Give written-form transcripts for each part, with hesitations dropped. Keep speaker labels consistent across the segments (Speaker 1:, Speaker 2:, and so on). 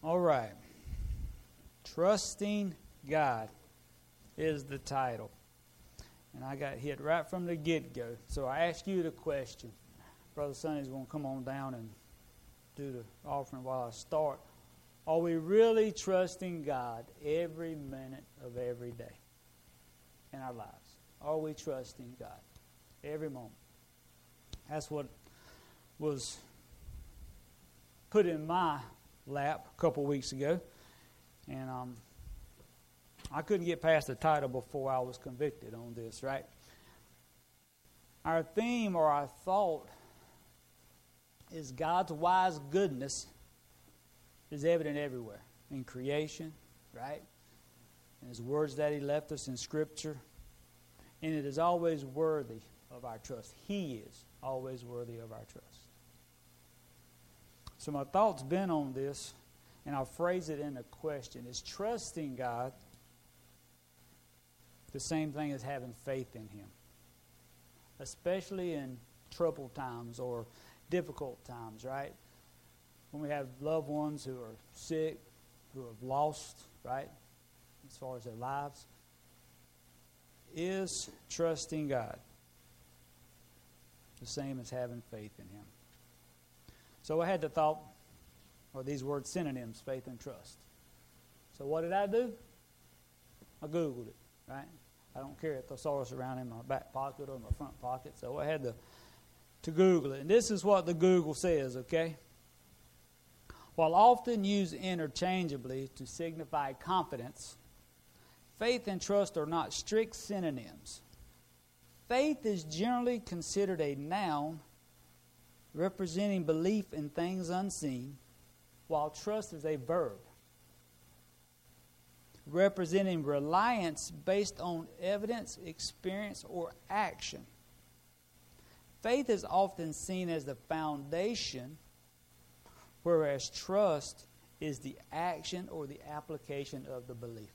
Speaker 1: All right. Trusting God is the title. And I got hit right from the get-go. So I ask you the question. Brother Sonny's going to come on down and do the offering while I start. Are we really trusting God every minute of every day in our lives? Are we trusting God every moment? That's what was put in my lap a couple weeks ago. And I couldn't get past the title before I was convicted on this, right? Our theme or our thought is God's wise goodness is evident everywhere. In creation, right? In His words that He left us in Scripture. And it is always worthy of our trust. He is always worthy of our trust. So my thought's been on this, and I'll phrase it in a question. Is trusting God the same thing as having faith in Him? Especially in troubled times or difficult times, right? When we have loved ones who are sick, who have lost, right, as far as their lives. Is trusting God the same as having faith in Him? So I had the thought, or these words synonyms, faith and trust. So what did I do? I Googled it, right? I don't carry a thesaurus around in my back pocket or my front pocket, so I had to Google it. And this is what the Google says, okay? While often used interchangeably to signify confidence, faith and trust are not strict synonyms. Faith is generally considered a noun representing belief in things unseen, while trust is a verb representing reliance based on evidence, experience, or action. Faith is often seen as the foundation, whereas trust is the action or the application of the belief.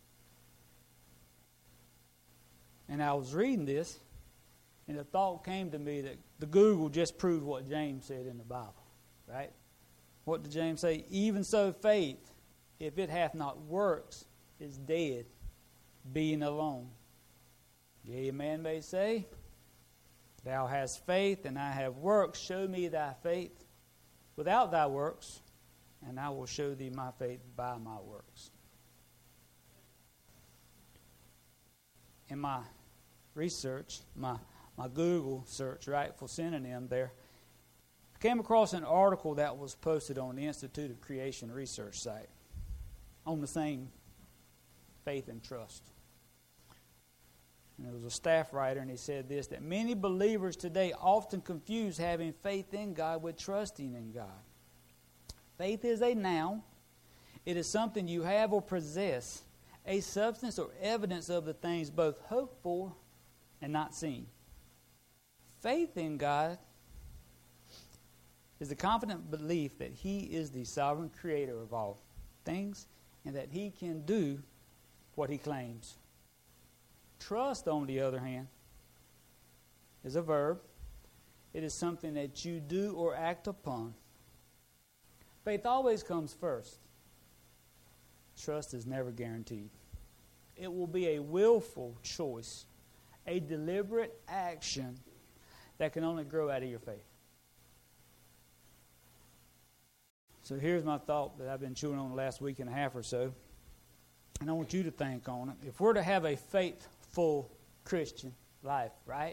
Speaker 1: And I was reading this, and the thought came to me that the Google just proved what James said in the Bible, right? What did James say? Even so faith, if it hath not works, is dead, being alone. Yea, a man may say, Thou hast faith, and I have works. Show me thy faith without thy works, and I will show thee my faith by my works. In my research, my Google search, right, for synonym there, I came across an article that was posted on the Institute of Creation Research site on the same faith and trust. And there was a staff writer, and he said this, that many believers today often confuse having faith in God with trusting in God. Faith is a noun. It is something you have or possess, a substance or evidence of the things both hoped for and not seen. Faith in God is the confident belief that He is the sovereign creator of all things and that He can do what He claims. Trust, on the other hand, is a verb. It is something that you do or act upon. Faith always comes first. Trust is never guaranteed. It will be a willful choice, a deliberate action that can only grow out of your faith. So here's my thought that I've been chewing on the last week and a half or so. And I want you to think on it. If we're to have a faithful Christian life, right?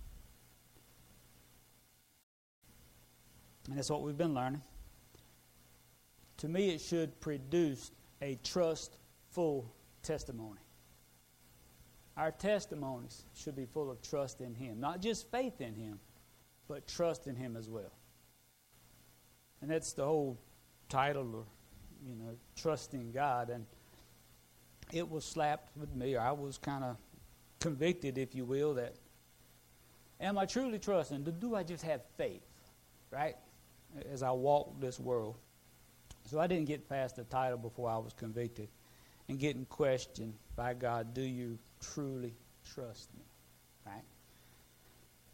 Speaker 1: And that's what we've been learning. To me, it should produce a trustful testimony. Our testimonies should be full of trust in Him. Not just faith in Him, but trust in Him as well. And that's the whole title, or, trusting God. And it was slapped with me, or I was kind of convicted, if you will, that am I truly trusting? Do I just have faith, right, as I walk this world? So I didn't get past the title before I was convicted and getting questioned by God, do you truly trust me, right?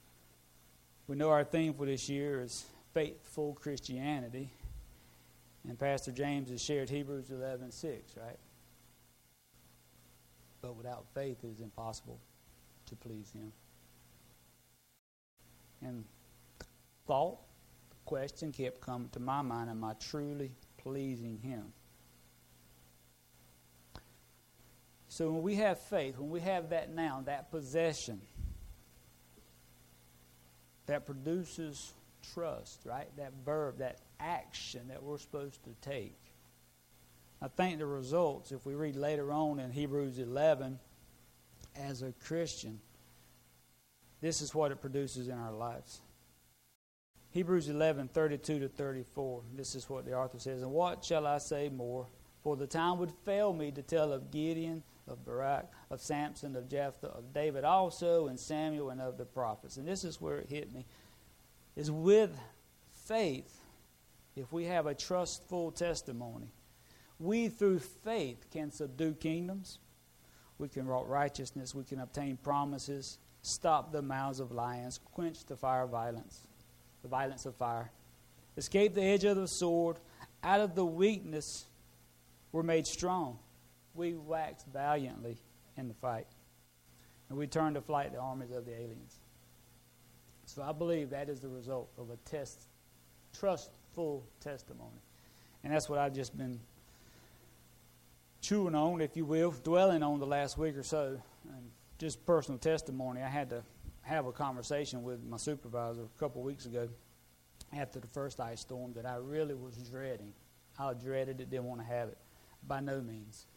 Speaker 1: We know our theme for this year is faithful Christianity. And And Pastor James has shared Hebrews 11:6, right? But without faith it is impossible to please Him. And the question kept coming to my mind, am I truly pleasing Him? So when we have faith, when we have that noun, that possession, that produces trust, right? That verb, that action that we're supposed to take. I think the results, if we read later on in Hebrews 11, as a Christian, this is what it produces in our lives. Hebrews 11:32-34. This is what the author says. And what shall I say more? For the time would fail me to tell of Gideon, of Barak, of Samson, of Jephthah, of David also, and Samuel, and of the prophets. And this is where it hit me. Is with faith, if we have a trustful testimony, we through faith can subdue kingdoms. We can wrought righteousness. We can obtain promises, stop the mouths of lions, quench the violence of fire, escape the edge of the sword. Out of the weakness we're made strong. We wax valiantly in the fight. And we turn to flight the armies of the aliens. So I believe that is the result of a trustful testimony. And that's what I've just been chewing on, if you will, dwelling on the last week or so. And just personal testimony, I had to have a conversation with my supervisor a couple of weeks ago after the first ice storm that I really was dreading. I dreaded it, didn't want to have it, by no means.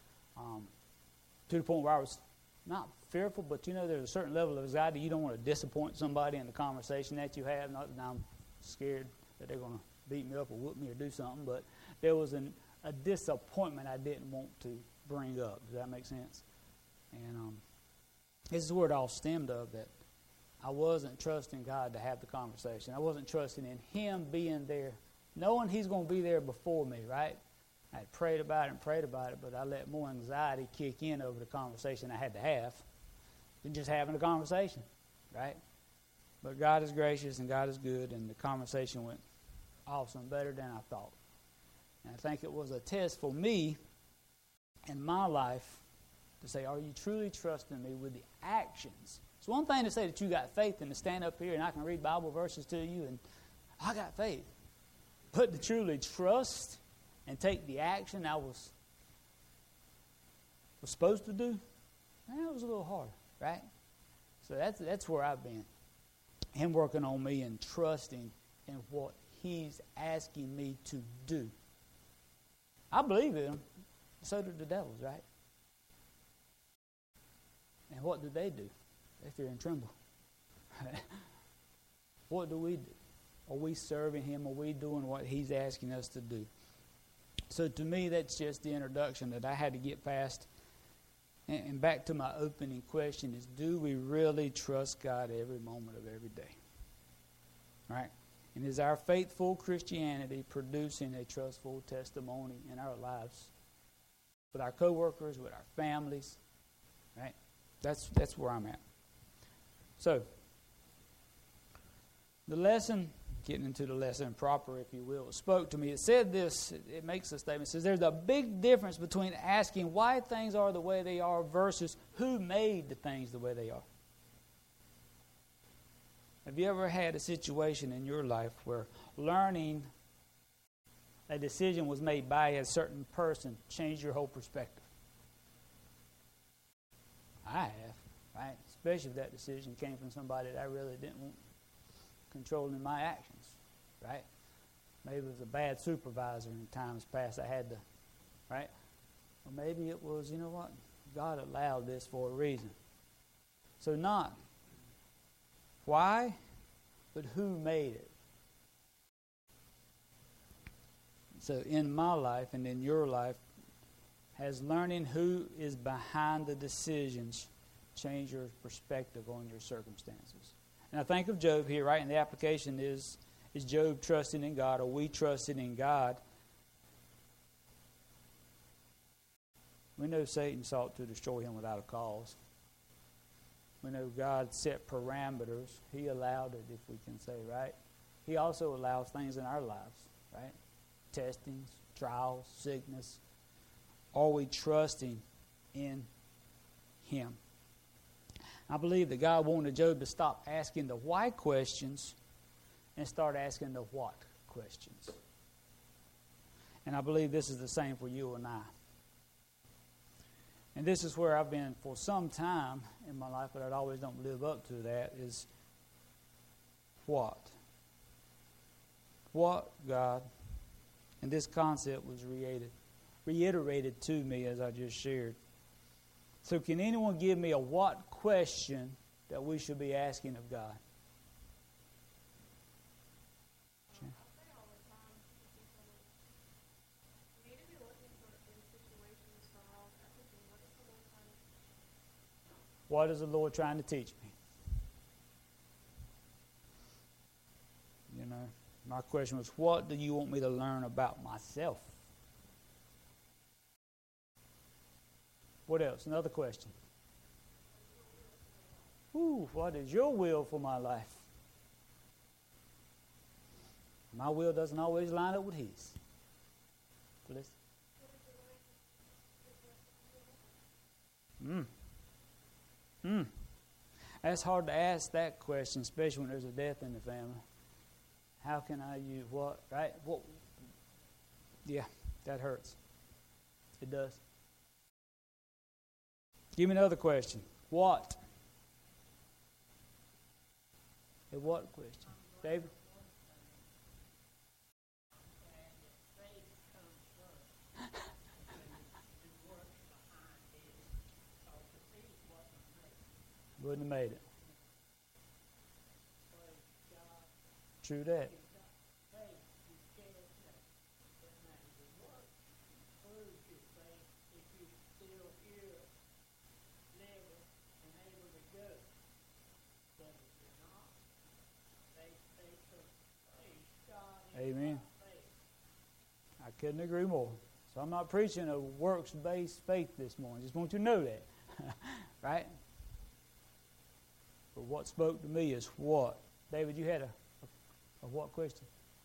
Speaker 1: To the point where I was not fearful, but there's a certain level of anxiety. You don't want to disappoint somebody in the conversation that you have. Not that I'm scared that they're going to beat me up or whoop me or do something, but there was a disappointment I didn't want to bring up. Does that make sense? And this is where it all stemmed of, that I wasn't trusting God to have the conversation. I wasn't trusting in Him being there, knowing He's going to be there before me, right? I had prayed about it, but I let more anxiety kick in over the conversation I had to have than just having a conversation, right? But God is gracious and God is good, and the conversation went awesome, better than I thought. And I think it was a test for me in my life to say, are you truly trusting me with the actions? It's one thing to say that you got faith and to stand up here and I can read Bible verses to you and I got faith. But to truly trust and take the action I was supposed to do, that was a little hard, right? So that's where I've been. Him working on me and trusting in what He's asking me to do. I believe in Him. So do the devils, right? And what do? They fear and tremble. What do we do? Are we serving Him? Are we doing what He's asking us to do? So to me, that's just the introduction that I had to get past. And back to my opening question is, do we really trust God every moment of every day? Right? And is our faithful Christianity producing a trustful testimony in our lives? With our coworkers, with our families, right? That's where I'm at. So, the lesson, getting into the lesson proper, if you will, spoke to me. It said this, it makes a statement. It says there's a big difference between asking why things are the way they are versus who made the things the way they are. Have you ever had a situation in your life where learning a decision was made by a certain person changed your whole perspective? I have, right? Especially if that decision came from somebody that I really didn't want controlling my actions, right? Maybe it was a bad supervisor in times past I had to, right? Or maybe it was, God allowed this for a reason. So not why, but who made it. So in my life and in your life, has learning who is behind the decisions changed your perspective on your circumstances? And I think of Job here, right? And the application is Job trusting in God? Are we trusting in God? We know Satan sought to destroy him without a cause. We know God set parameters. He allowed it, if we can say, right? He also allows things in our lives, right? Testings, trials, sickness? Are we trusting in Him? I believe that God wanted Job to stop asking the why questions and start asking the what questions. And I believe this is the same for you and I. And this is where I've been for some time in my life, but I always don't live up to that, is what? What, God? And this concept was reiterated to me as I just shared. So can anyone give me a what question that we should be asking of God? What is the Lord trying to teach me? You know, my question was, what do you want me to learn about myself? What else? Another question. What is your will for my life? My will doesn't always line up with His. Listen. That's hard to ask that question, especially when there's a death in the family. How can I use what? Right? What? Yeah, that hurts. It does. Give me another question. What? A what question? David? Wouldn't have made it. True that. Amen. I couldn't agree more. So I'm not preaching a works-based faith this morning. Just want you to know that. Right? But what spoke to me is what? David, you had a what question?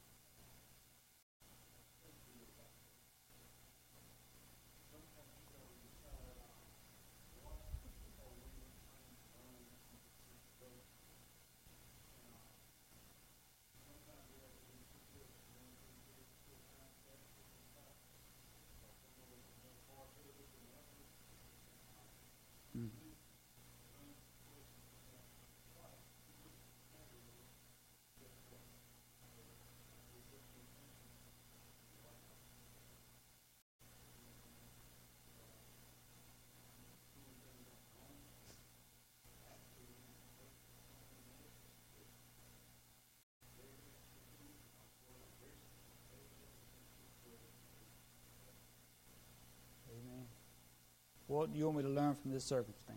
Speaker 1: Amen. What do you want me to learn from this circumstance?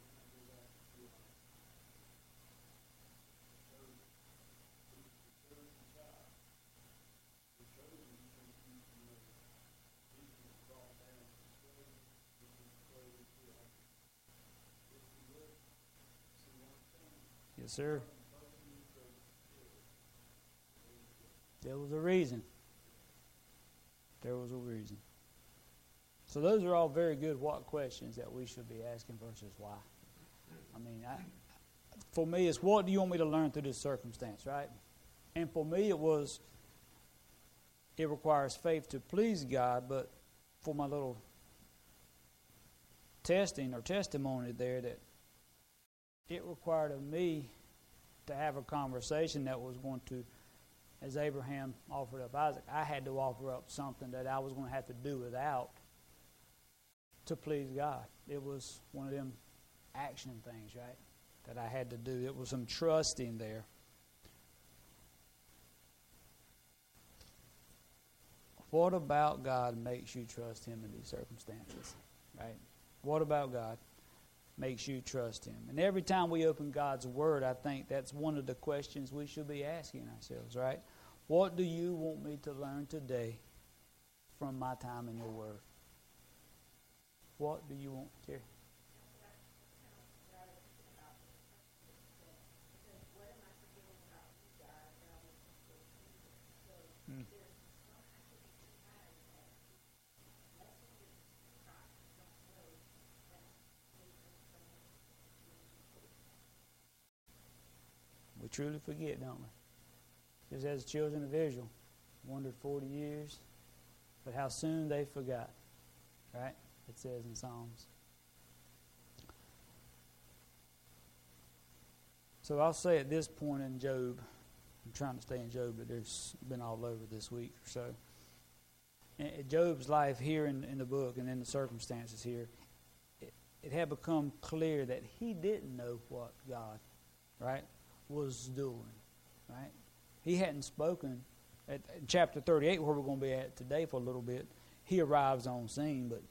Speaker 1: Yes, sir. There was a reason. There was a reason. So those are all very good what questions that we should be asking versus why. I mean, for me, it's what do you want me to learn through this circumstance, right? And for me, it requires faith to please God, but for my little testing or testimony there, that it required of me to have a conversation that was going to, as Abraham offered up Isaac, I had to offer up something that I was going to have to do without to please God. It was one of them action things, right, that I had to do. It was some trusting there. What about God makes you trust Him in these circumstances, right? What about God makes you trust Him? And every time we open God's Word, I think that's one of the questions we should be asking ourselves, right? What do you want me to learn today from my time in your Word? What do you want, Terry? truly forget, don't we? Just as the children of Israel wandered 40 years, but how soon they forgot, right? It says in Psalms. So I'll say at this point in Job, I'm trying to stay in Job, but there's been all over this week or so. In Job's life here in the book and in the circumstances here, it had become clear that he didn't know what God, right, was doing, right? He hadn't spoken. At chapter 38, where we're going to be at today for a little bit, he arrives on scene, but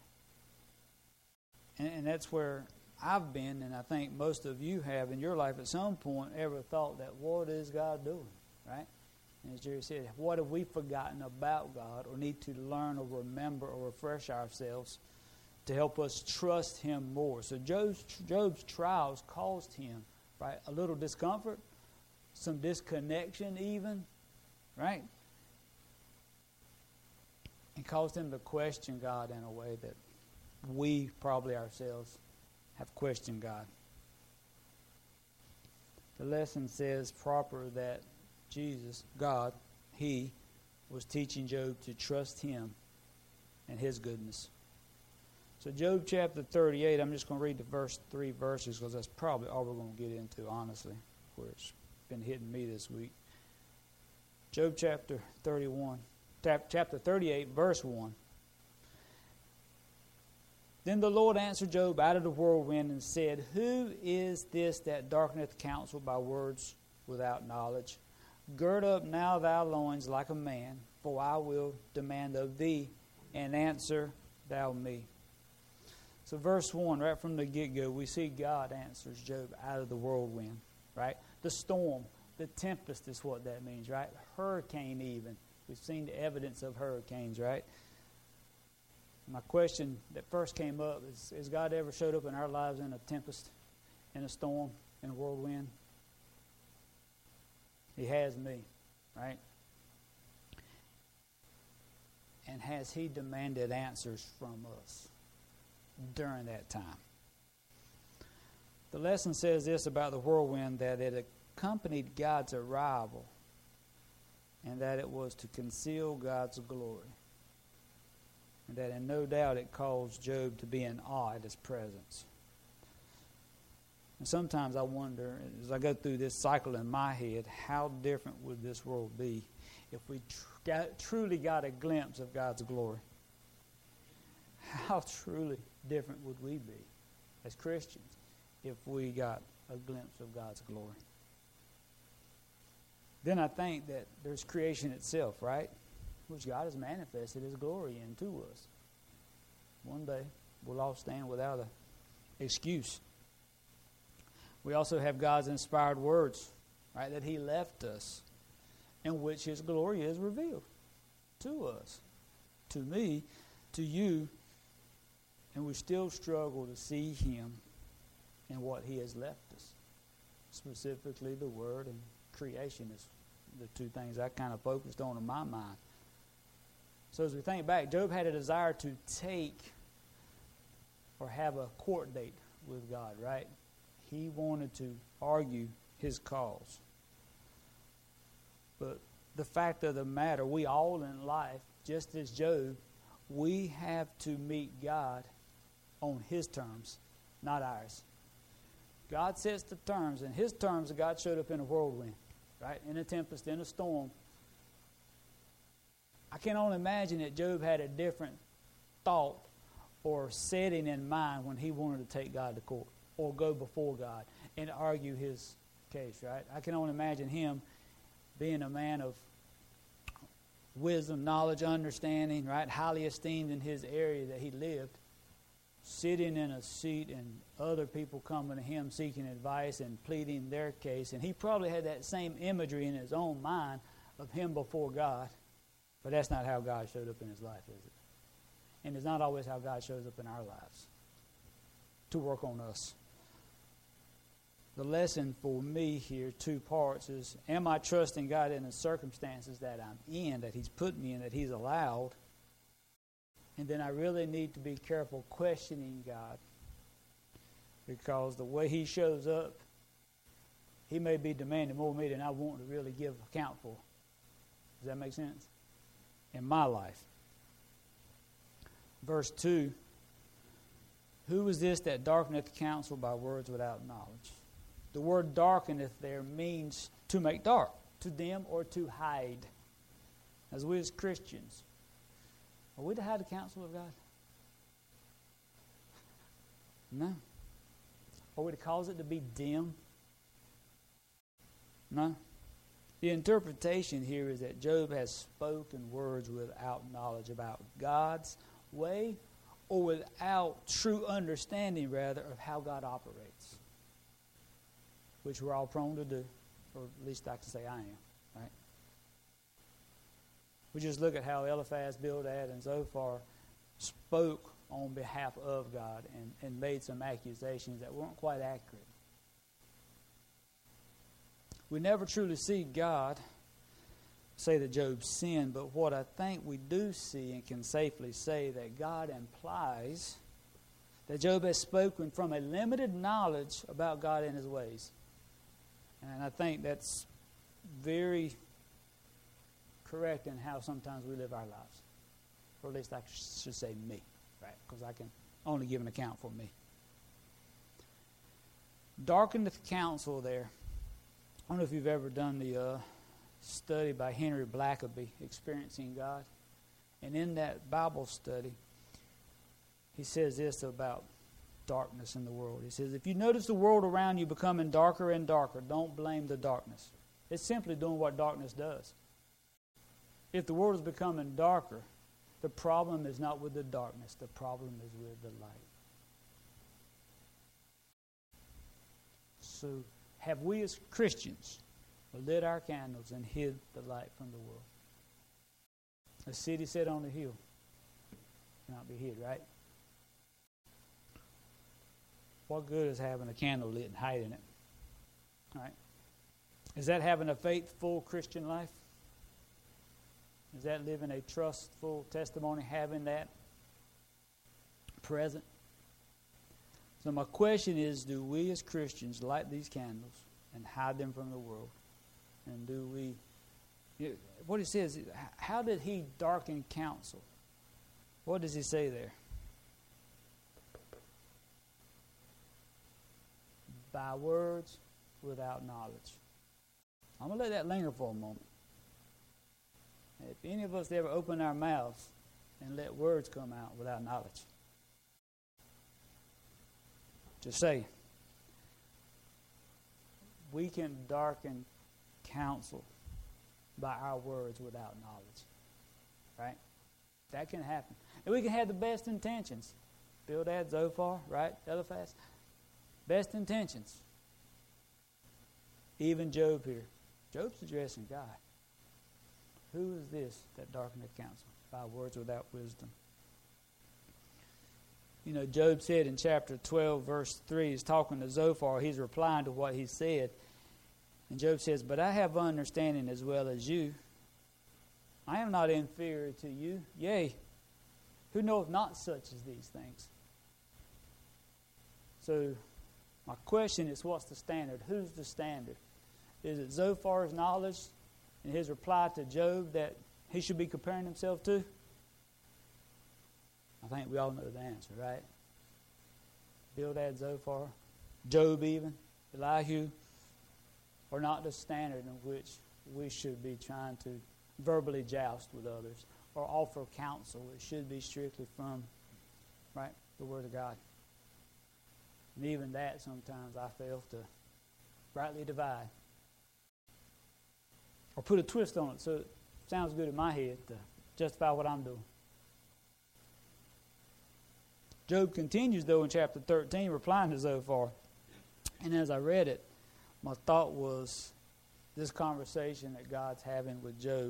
Speaker 1: and that's where I've been, and I think most of you have in your life at some point ever thought that, what is God doing, right? And as Jerry said, what have we forgotten about God or need to learn or remember or refresh ourselves to help us trust Him more? So Job's trials caused him, right, a little discomfort, some disconnection even, right? And caused him to question God in a way that we probably ourselves have questioned God. The lesson says proper that Jesus, God, He was teaching Job to trust Him and His goodness. So Job chapter 38, I'm just going to read the first 3 verses because that's probably all we're going to get into, honestly, where it's been hitting me this week. Job chapter 38, verse 1. Then the Lord answered Job out of the whirlwind and said, Who is this that darkeneth counsel by words without knowledge? Gird up now thy loins like a man, for I will demand of thee, and answer thou me. So verse 1, right from the get-go, we see God answers Job out of the whirlwind, right? The storm, the tempest is what that means, right? Hurricane even. We've seen the evidence of hurricanes, right? My question that first came up is, has God ever showed up in our lives in a tempest, in a storm, in a whirlwind? He has me, right? And has He demanded answers from us during that time? The lesson says this about the whirlwind, that it accompanied God's arrival and that it was to conceal God's glory. And that in no doubt it caused Job to be in awe at His presence. And sometimes I wonder, as I go through this cycle in my head, how different would this world be if we truly got a glimpse of God's glory? How truly different would we be as Christians if we got a glimpse of God's glory? Then I think that there's creation itself, right? Which God has manifested His glory into us. One day, we'll all stand without an excuse. We also have God's inspired words, right, that He left us, in which His glory is revealed to us, to me, to you, and we still struggle to see Him in what He has left us. Specifically, the Word and creation is the 2 things I kind of focused on in my mind. So as we think back, Job had a desire to take or have a court date with God, right? He wanted to argue his cause. But the fact of the matter, we all in life, just as Job, we have to meet God on His terms, not ours. God sets the terms, and His terms, God showed up in a whirlwind, right? In a tempest, in a storm. I can only imagine that Job had a different thought or setting in mind when he wanted to take God to court or go before God and argue his case, right? I can only imagine him being a man of wisdom, knowledge, understanding, right? Highly esteemed in his area that he lived, sitting in a seat and other people coming to him seeking advice and pleading their case. And he probably had that same imagery in his own mind of him before God. But that's not how God showed up in his life, is it? And it's not always how God shows up in our lives to work on us. The lesson for me here, 2 parts, is am I trusting God in the circumstances that I'm in, that He's put me in, that He's allowed? And then I really need to be careful questioning God, because the way He shows up he may be demanding more of me than I want to really give account for. Does that make sense? In my life. Verse 2, who is this that darkeneth counsel by words without knowledge? The word darkeneth there means to make dark, to dim or to hide. As we as Christians, are we to hide the counsel of God? No. Are we to cause it to be dim? No. The interpretation here is that Job has spoken words without knowledge about God's way, or without true understanding, rather, of how God operates, which we're all prone to do, or at least I can say I am, right? We just look at how Eliphaz, Bildad, and Zophar spoke on behalf of God and made some accusations that weren't quite accurate. We never truly see God say that Job sinned, but what I think we do see and can safely say that God implies that Job has spoken from a limited knowledge about God and His ways. And I think that's very correct in how sometimes we live our lives. Or at least I should say me, right? Because I can only give an account for me. Darken the counsel there. I don't know if you've ever done the study by Henry Blackaby, Experiencing God. And in that Bible study, he says this about darkness in the world. He says, if you notice the world around you becoming darker and darker, don't blame the darkness. It's simply doing what darkness does. If the world is becoming darker, the problem is not with the darkness. The problem is with the light. So, have we as Christians lit our candles and hid the light from the world? A city set on a hill cannot be hid, right? What good is having a candle lit and hiding it? All right. Is that having a faithful Christian life? Is that living a trustful testimony, having that present? So my question is, do we as Christians light these candles and hide them from the world? And do we, what he says, how did he darken counsel? What does he say there? By words without knowledge. I'm going to let that linger for a moment. If any of us ever open our mouths and let words come out without knowledge, just say, we can darken counsel by our words without knowledge. Right? That can happen. And we can have the best intentions. Bildad, Zophar, right? Eliphaz. Best intentions. Even Job here. Job's addressing God. Who is this that darkeneth counsel? By words without wisdom. You know, Job said in chapter 12, verse 3, he's talking to Zophar. He's replying to what he said. And Job says, but I have understanding as well as you. I am not inferior to you. Yea, who knoweth not such as these things? So, my question is, what's the standard? Who's the standard? Is it Zophar's knowledge and his reply to Job that he should be comparing himself to? I think we all know the answer, right? Bildad, Zophar, Job even, Elihu, are not the standard in which we should be trying to verbally joust with others or offer counsel. It should be strictly from, right, the Word of God. And even that, sometimes I fail to rightly divide or put a twist on it so it sounds good in my head to justify what I'm doing. Job continues, though, in chapter 13, replying to Zophar. And as I read it, my thought was this conversation that God's having with Job.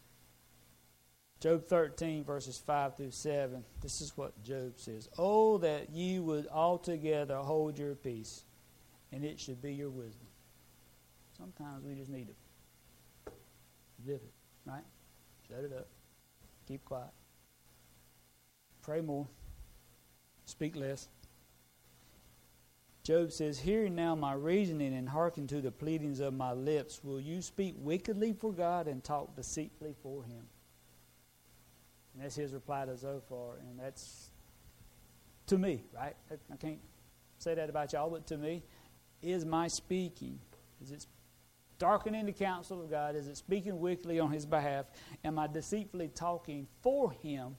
Speaker 1: Job 13, verses 5 through 7, this is what Job says. Oh, that ye would altogether hold your peace, and it should be your wisdom. Sometimes we just need to zip it, right? Shut it up. Keep quiet. Pray more. Speak less. Job says, hear now my reasoning and hearken to the pleadings of my lips. Will you speak wickedly for God and talk deceitfully for him? And that's his reply to Zophar. And that's to me, right? I can't say that about y'all, but to me, is my speaking, is it darkening the counsel of God? Is it speaking wickedly on his behalf? Am I deceitfully talking for him?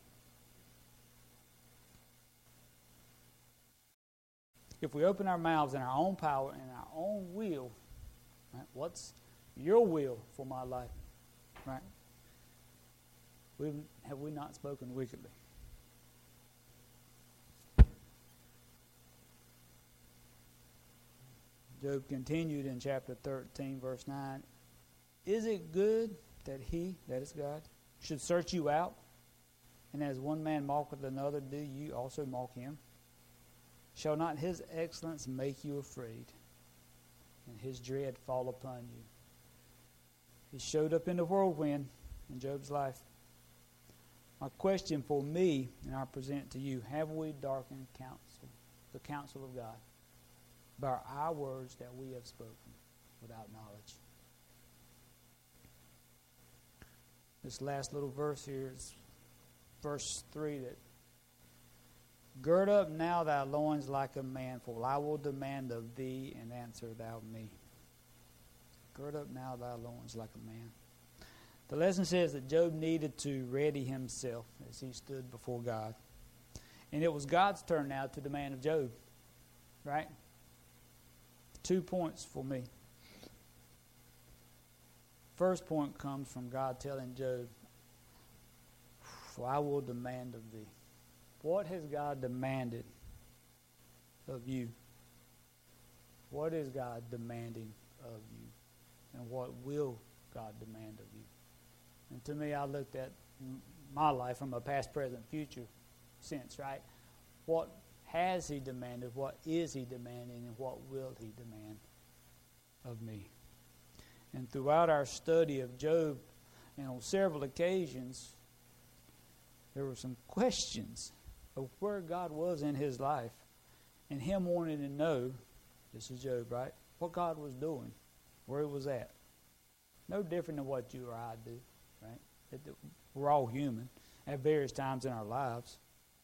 Speaker 1: If we open our mouths in our own power and our own will, right, what's your will for my life? Right? Have we not spoken wickedly? Job continued in chapter 13, verse 9. Is it good that he, that is God, should search you out? And as one man mocketh another, do you also mock him? Shall not his excellence make you afraid, and his dread fall upon you? He showed up in the whirlwind in Job's life. My question for me, and I present to you, have we darkened the counsel of God, by our words that we have spoken without knowledge? This last little verse here is verse 3, that gird up now thy loins like a man, for I will demand of thee, and answer thou me. Gird up now thy loins like a man. The lesson says that Job needed to ready himself as he stood before God. And it was God's turn now to demand of Job. Right? 2 points for me. First point comes from God telling Job, for I will demand of thee. What has God demanded of you? What is God demanding of you? And what will God demand of you? And to me, I looked at my life from a past, present, future sense, right? What has he demanded? What is he demanding? And what will he demand of me? And throughout our study of Job, and on several occasions, there were some questions of where God was in his life, and him wanting to know, this is Job, right, what God was doing, where he was at. No different than what you or I do, right? We're all human at various times in our lives.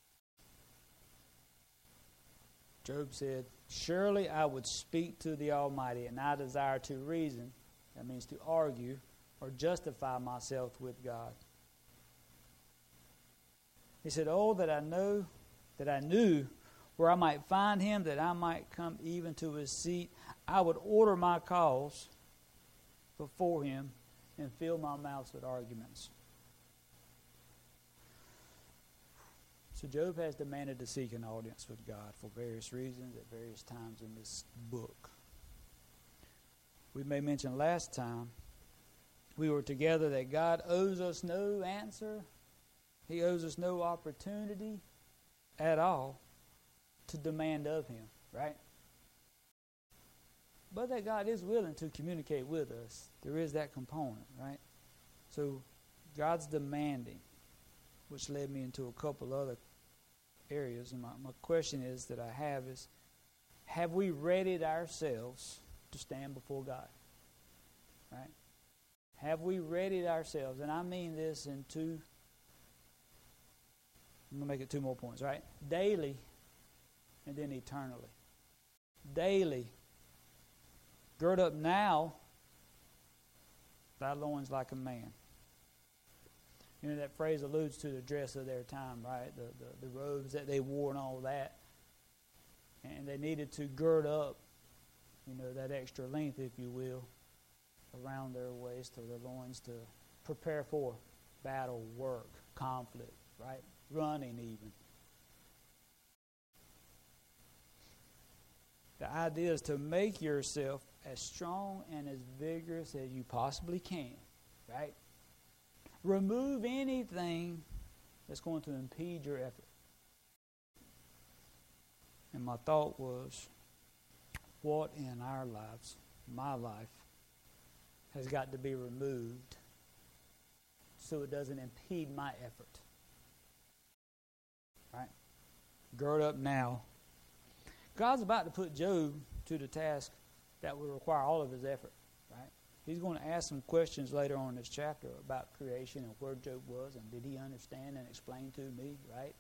Speaker 1: Job said, surely I would speak to the Almighty, and I desire to reason, that means to argue, or justify myself with God. He said, oh, that I knew where I might find him, that I might come even to his seat. I would order my cause before him and fill my mouth with arguments. So Job has demanded to seek an audience with God for various reasons at various times in this book. We may mention last time we were together that God owes us no answer. He owes us no opportunity at all to demand of him, right? But that God is willing to communicate with us. There is that component, right? So God's demanding, which led me into a couple other areas. And my question is that I have is, have we readied ourselves to stand before God? Right? Have we readied ourselves? And I mean this in two, I'm going to make it 2 more points, right? Daily and then eternally. Daily. Gird up now thy loins like a man. You know, that phrase alludes to the dress of their time, right? The robes that they wore and all that. And they needed to gird up, you know, that extra length, if you will, around their waist or their loins to prepare for battle, work, conflict, right? Running even. The idea is to make yourself as strong and as vigorous as you possibly can, right? Remove anything that's going to impede your effort. And my thought was, what in our lives, my life, has got to be removed so it doesn't impede my effort? Right? Gird up now. God's about to put Job to the task that will require all of his effort, right? He's going to ask some questions later on in this chapter about creation and where Job was and did he understand and explain to me, right?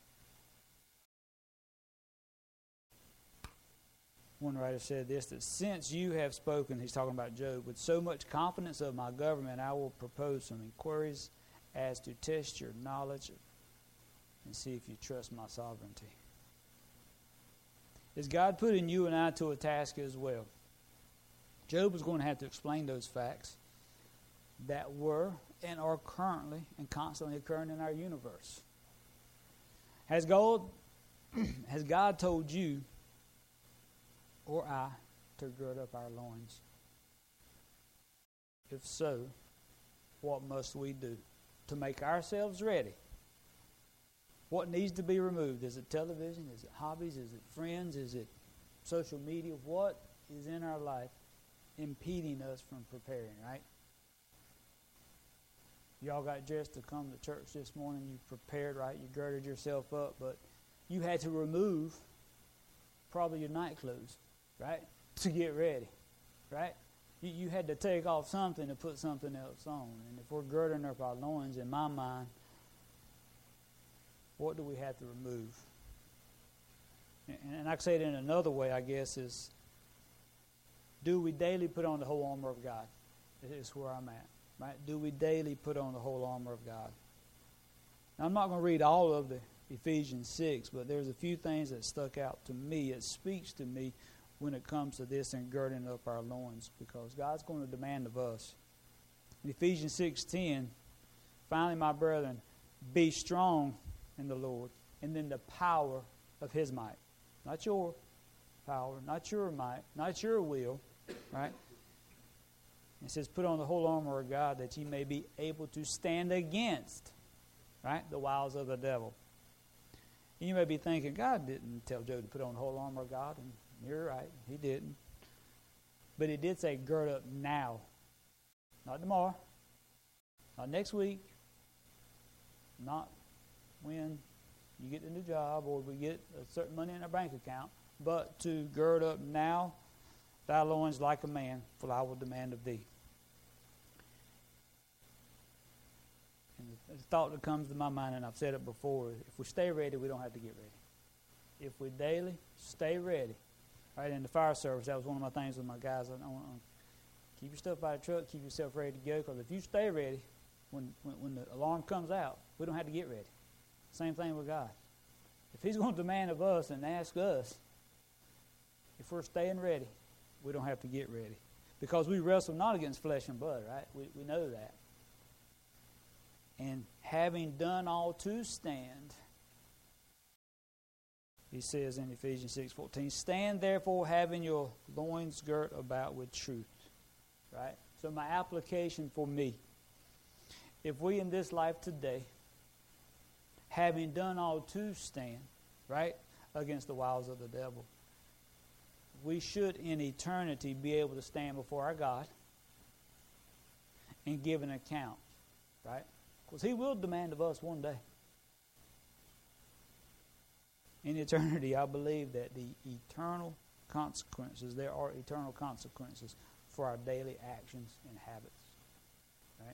Speaker 1: One writer said this, that since you have spoken, he's talking about Job, with so much confidence of my government, I will propose some inquiries as to test your knowledge and see if you trust my sovereignty. Is God putting you and I to a task as well? Job was going to have to explain those facts that were and are currently and constantly occurring in our universe. Has God told you or I to gird up our loins? If so, what must we do to make ourselves ready? What needs to be removed? Is it television? Is it hobbies? Is it friends? Is it social media? What is in our life impeding us from preparing, right? Y'all got dressed to come to church this morning. You prepared, right? You girded yourself up, but you had to remove probably your night clothes, right? To get ready, right? You had to take off something to put something else on. And if we're girding up our loins, in my mind, what do we have to remove? And I can say it in another way, I guess, is do we daily put on the whole armor of God? Is where I'm at, right? Do we daily put on the whole armor of God? Now, I'm not going to read all of the Ephesians 6, but there's a few things that stuck out to me. It speaks to me when it comes to this and girding up our loins, because God's going to demand of us. In Ephesians 6:10, finally, my brethren, be strong in the Lord and in the power of His might. Not your power, not your might, not your will, right? It says, put on the whole armor of God that ye may be able to stand against, right, the wiles of the devil. And you may be thinking, God didn't tell Job to put on the whole armor of God. And you're right, He didn't. But He did say, gird up now. Not tomorrow. Not next week. Not when you get the new job or we get a certain money in our bank account. But to gird up now thy loins like a man, for I will demand of thee. And the thought that comes to my mind, and I've said it before, if we stay ready, we don't have to get ready. If we daily stay ready. Right, in the fire service, that was one of my things with my guys. I want to keep your stuff by the truck, keep yourself ready to go, because if you stay ready, when the alarm comes out, we don't have to get ready. Same thing with God. If He's going to demand of us and ask us, if we're staying ready, we don't have to get ready. Because we wrestle not against flesh and blood, right? We know that. And having done all to stand, he says in Ephesians 6:14, stand therefore having your loins girt about with truth. Right? So my application for me, if we in this life today, having done all to stand, right, against the wiles of the devil, we should in eternity be able to stand before our God and give an account, right? Because He will demand of us one day. In eternity, I believe that the eternal consequences, there are eternal consequences for our daily actions and habits, right?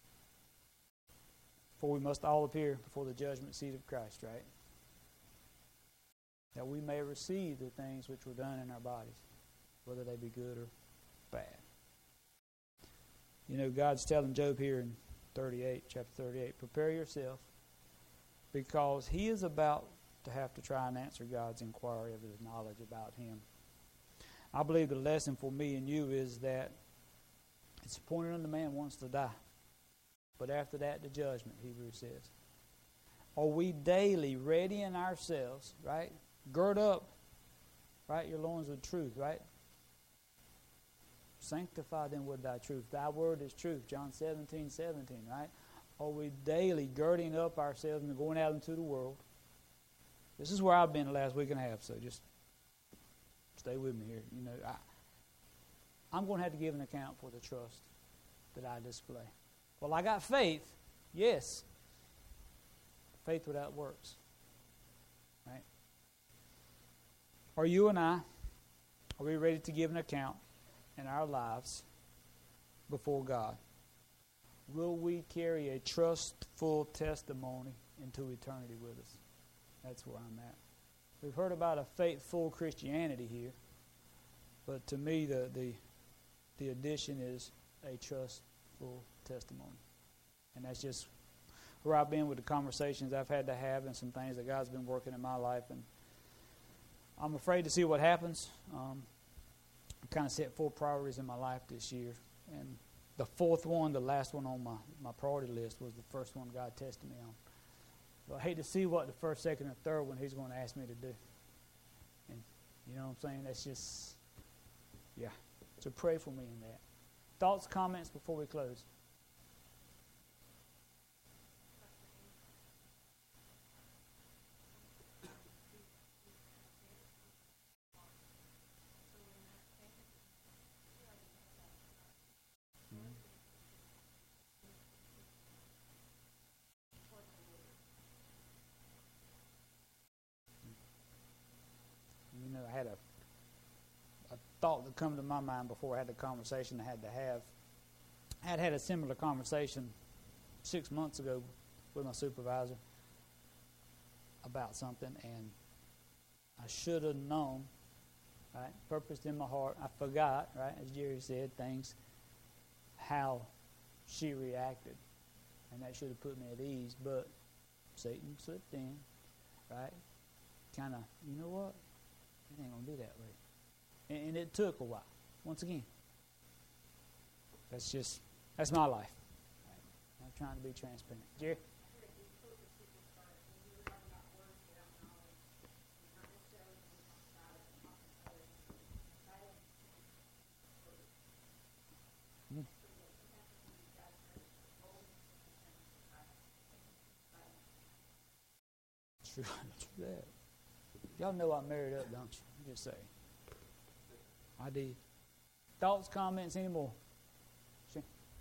Speaker 1: For we must all appear before the judgment seat of Christ, right? That we may receive the things which were done in our bodies, whether they be good or bad. You know, God's telling Job here in chapter 38, prepare yourself, because he is about to have to try and answer God's inquiry of His knowledge about Him. I believe the lesson for me and you is that it's appointed unto man once to die, but after that the judgment, Hebrews says. Are we daily readying ourselves, right? Gird up, right, your loins with truth, right? Sanctify them with thy truth. Thy word is truth, John 17:17, right? Are we daily girding up ourselves and going out into the world? This is where I've been the last week and a half, so just stay with me here. You know, I'm going to have to give an account for the trust that I display. Well, I got faith, yes. Faith without works, right? Are you and I, are we ready to give an account in our lives before God? Will we carry a trustful testimony into eternity with us? That's where I'm at. We've heard about a faithful Christianity here, but to me the addition is a trustful testimony. And that's just where I've been with the conversations I've had to have and some things that God's been working in my life. And I'm afraid to see what happens. I kind of set 4 priorities in my life this year. And the 4th one, the last one on my priority list, was the first one God tested me on. So I hate to see what the 1st, 2nd, or 3rd one He's going to ask me to do. And you know what I'm saying? That's just, yeah. So pray for me in that. Thoughts, comments before we close? You know, I had a thought that come to my mind before I had the conversation I had to have. I had a similar conversation 6 months ago with my supervisor about something, and I should have known, right? Purposed in my heart. I forgot, right, as Jerry said, things, how she reacted. And that should have put me at ease, but Satan slipped in, right? Kind of, you know what? It ain't going to be that way. And it took a while. Once again, that's my life. Right? I'm trying to be transparent. Jerry? True that. Y'all know I'm married up, don't you? I'm just saying. I did. Thoughts, comments, any more? Sure.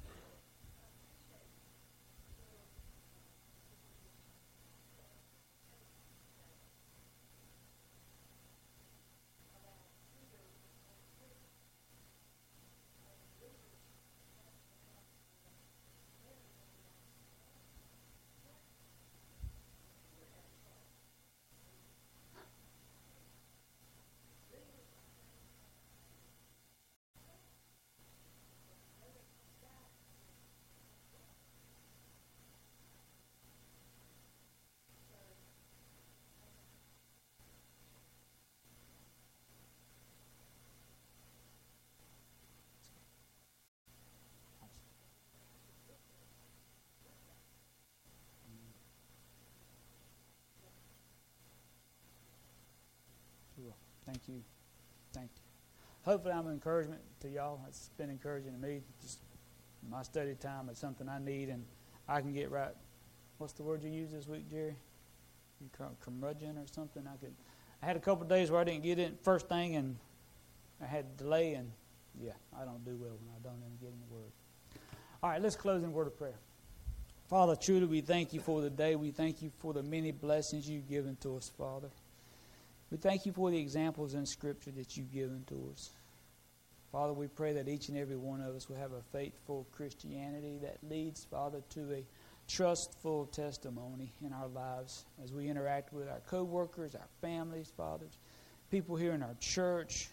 Speaker 1: Thank you. Thank you. Hopefully I'm an encouragement to y'all. It's been encouraging to me. Just my study time is something I need, and I can get right. What's the word you used this week, Jerry? You curmudgeon or something? I had a couple of days where I didn't get it first thing, and I had delay, and yeah, I don't do well when I don't even get in the Word. All right, let's close in a word of prayer. Father, truly we thank you for the day. We thank you for the many blessings you've given to us, Father. We thank you for the examples in Scripture that you've given to us. Father, we pray that each and every one of us will have a faithful Christianity that leads, Father, to a trustful testimony in our lives as we interact with our co-workers, our families, Father, people here in our church.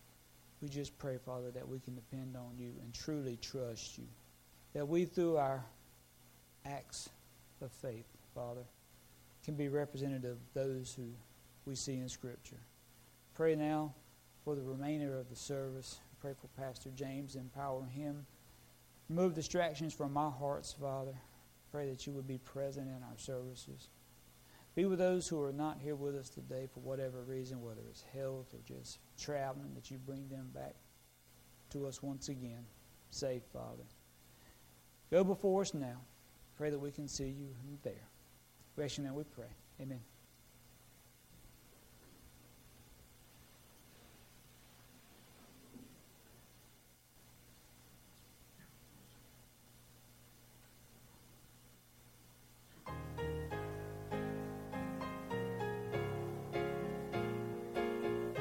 Speaker 1: We just pray, Father, that we can depend on you and truly trust you. That we, through our acts of faith, Father, can be representative of those who we see in Scripture. Pray now for the remainder of the service. Pray for Pastor James, empower him. Remove distractions from our hearts, Father. Pray that you would be present in our services. Be with those who are not here with us today for whatever reason, whether it's health or just traveling, that you bring them back to us once again, safe, Father. Go before us now. Pray that we can see you there. We ask you now, we pray. Amen.